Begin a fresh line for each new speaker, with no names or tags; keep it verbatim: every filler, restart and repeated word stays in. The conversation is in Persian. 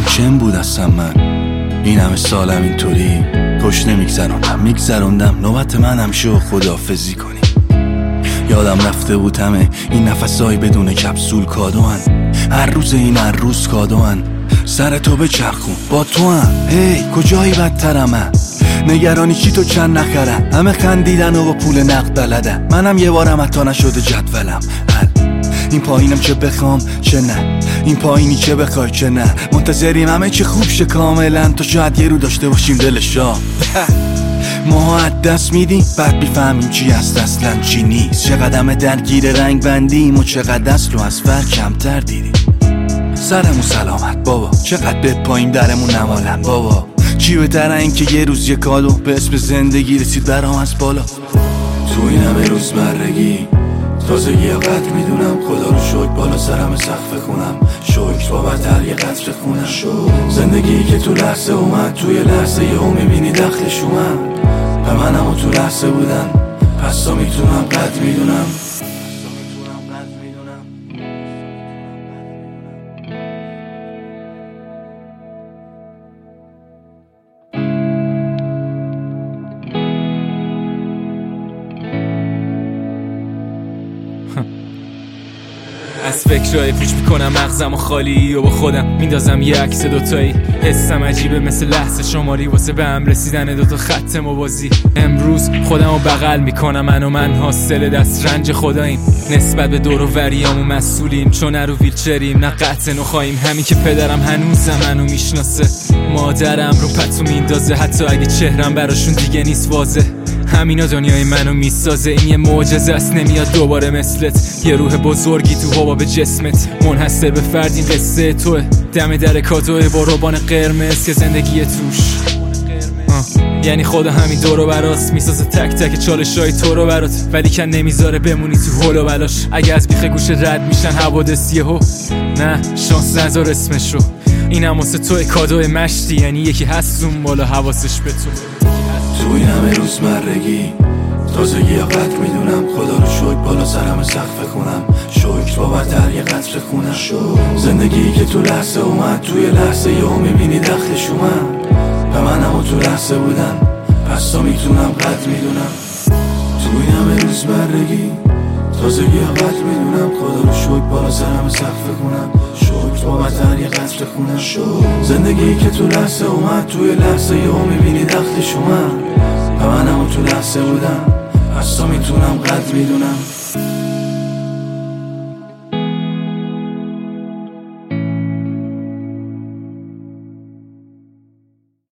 چم بود اصلا من این همه سالم اینطوری خوش نمیگذروندم میگذروندم نوبت منم شو خداحافظی کنی. یادم رفته بود همه این نفسای بدون کپسول کادوان، هر روز این هر روز کادوان. سر تو بچرخون با تو هم هی کجایی بدترم من، نگرانی چی تو چند نخرم، همه خندیدن و با پول نقد بلدم، منم یه بارم حتی نشده جدولم. این پایینم چه بخوام چه نه، این پایینی چه بخوای چه نه، منتظریم همه چه خوب شه کاملا تا شاید یه رو داشته باشیم دلشا. ما از دست میدیم بعد بیفهمیم چی هست اصلا چی نیست، چقدر همه درگیر رنگ بندیم و چقدر اصل و از فرق کمتر دیدیم. سرمون سلامت بابا، چقدر به پایین درمون نمالن بابا، چی بهتره این که یه روز یه کادو به اسم زندگی رسید برام از بالا. تو این همه روزمرگی تازگی یا قدر میدونم، خدا رو شکر بالا سرم سقف خونم، شکر بابتر یه قطر خونم. زندگی که تو لحظه اومد توی لحظه یه هم میبینی دخلش اومد، و منم و تو لحظه بودن پس تا میتونم قدر میدونم.
از فکرهای پوچ میکنم مغزم و خالی و با خودم میندازم یه عکس دوتایی، حسم عجیبه مثل لحظه شماری واسه به هم رسیدن دوتا خط موازی. امروز خودم رو بغل میکنم، من و من حاصل دست رنج خداییم، نسبت به دور و وریامو مسئولیم، چون نه رو ویلچریم نه قطع نخواهیم. همین که پدرم هنوزم منو میشناسه، مادرم رو پتو میندازه حتی اگه چهرم براشون دیگه نیست واضح. همینا دنیای منو میسازه، این یه معجزه است نمیاد دوباره مثلت، یه روح بزرگی تو هوا به جسمت، منحصر به فرد این قصه توه، دم در کادوه با روبان قرمز که زندگی توش آه. یعنی خدا همین دور و براست میسازه تک تک چالشای تو رو برات، ولی کن نمیذاره بمونی تو هول و بلاش. اگه از بیخ گوشه رد میشن حوادث یهو، نه شانس نذار اسمش رو، اینم واسه تو کادو مشتی، یعنی یکی هست اون بالا حواسش به تو.
تو این همه روزمرگی تازگی یا قدر میدونم، خدا رو شکر بالا سرم سقف خونم، شکر بابتر یه قطر خونم. زندگی که تو لحظه اومد توی لحظه یهو میبینی دخلش اومد، و منم و تو لحظه بودن پس تا میتونم قدر میدونم. تو این همه روزمرگی تازگی یا قدر میدونم، خدا رو شکر بالا سرم سقف خونم، شکر بابتر یه قطر خونم. زندگی که تو لحظه اومد توی لحظه یهو میبینی دخلش اومد، و منم و تو لحظه بودم پس تا میتونم قدر میدونم.